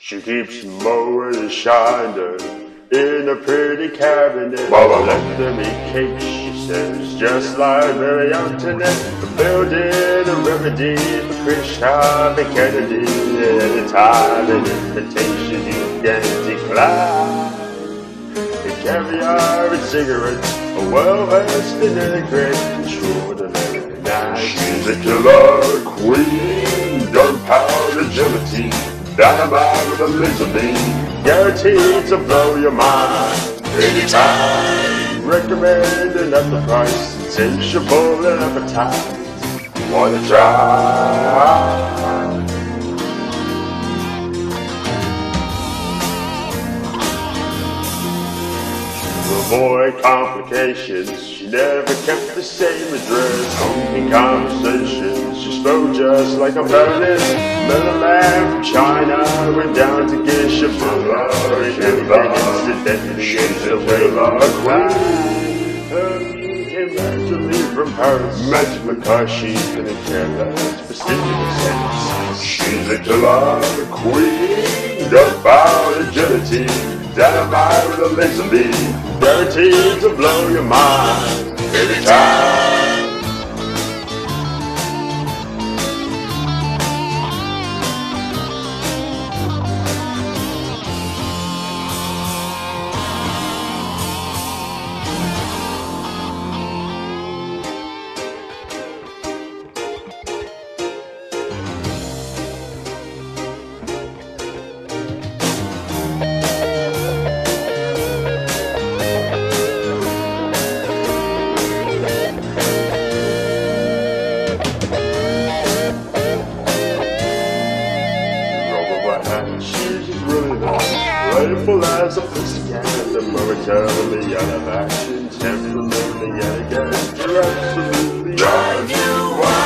She keeps mowing and shining in a pretty cabinet. Let them eat cake, she says, just like Mary Antoinette. Building a remedy for Chris Harvey Kennedy. Anytime an invitation you can decline. The caviar and cigarettes are well versed in etiquette. Extraordinary night. She's a killer queen, gunpowder agility. Dynamite with Elizabeth, guaranteed to blow your mind. Anytime, recommended at the price, insatiable and appetite. Wanna try? To avoid complications, she never kept the same address. In conversations, she spoke just like a Berlin. Met a man from China, went down to get Shabula. Incidentally, she's a killer queen. Her music came naturally from Paris. Magic because she couldn't care less for stimulus. She's a killer queen, gunpowder agility. Dynamite with a laser beam, guaranteed to blow your mind every time. She's really nice, playful as a pussycat, momentarily out of action, temperamentally and again, you're absolutely drives you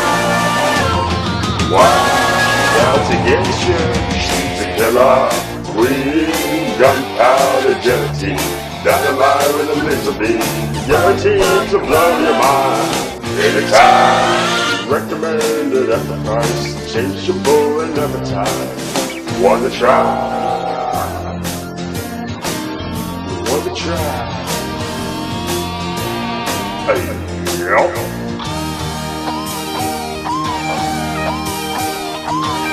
wild out to get you. She's a killer queen, gunpowder agility, dynamite with Elizabeth, guaranteed to blow your mind anytime. Recommended at the price, insatiable and appetite. Wanna try? Wanna try? Hey, yo.